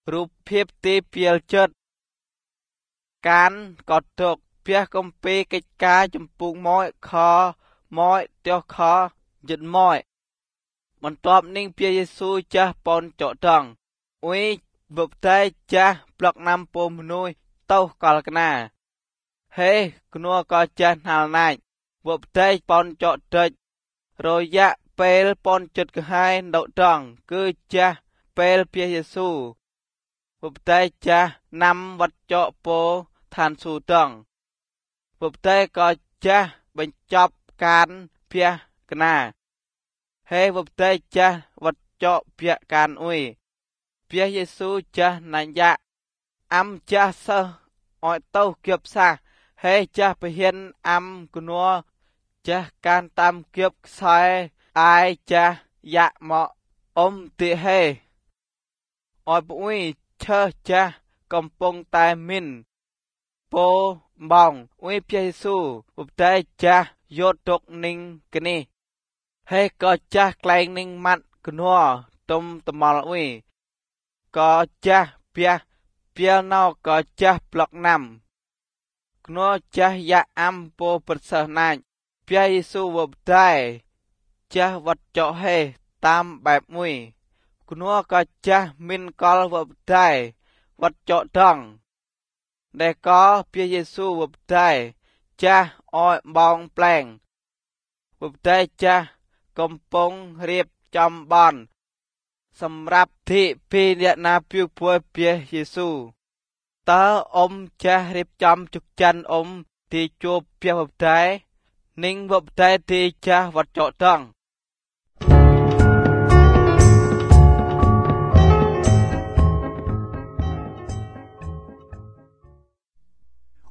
រូបភាពទីពីលចិត្តកានក៏ទុកភះកំពីកិច្ចការចម្ពុងម៉ោយខម៉ោយទោះខយិតម៉ោយបន្ទាប់នឹងព្រះយេស៊ូវចាស់ប៉ុនចតងអ៊ុយវបតែចាស់ប្លុកណាំពមនួយតោកលកណាហេគនួក៏ចាស់ណាល់ណាច់វបតែប៉ុនចតិចរយៈពេលប៉ុនចិត្តកហាយដកតងគឺចាស់ពេលព្រះយេស៊ូវវបតែចាស់ណាំវត្តចពោឋានស៊ូតងវបតែក៏ចាស់បញ្ចប់ការភះកណាហេវបតែចាស់វត្តចភះការអ៊ុយព្រះយេស៊ូវចាស់ណាញៈអំចាស់សិស្សអត់ទៅគៀបសាហេចាស់ពហិនអំគនួចាស់ការតាមគៀបខ្សែអាយចាស់យ៉ាក់មកអ៊ំតិហេអត់ពុយឈើចាស់កំពុងតែមានពោបងអ៊ុយព្រះយេស៊ូវឧបតែចាស់យកទុកនឹងគនេះហេក៏ចាស់ក្លែងនឹងម៉ាត់គនួទុំតំល់អ៊ុយក៏ចាស់ភះពីលណៅក៏ចាស់ប្លុកណាំគនួចាស់យ៉ាអំពោប្រសិទ្ធណាច់ព្រះយេស៊ូវឧបតែចាស់វត្តចហេតាមបែបមួយគនួក៏ចាស់មិនកលវបតែវត្តចតងដែលក៏ព្រះយេស៊ូវវបតែចាស់អោយបងប្លែងវបតែចាស់កំពុងរៀបចំបនសម្រាប់ទីពីអ្នកណាពីពួយព្រះយេស៊ូវតើអ៊ំចាស់រៀបចំជុកច័ន្ទអ៊ំទីជួបព្រះវបតែនិងវបតែទីចាស់វត្តចតង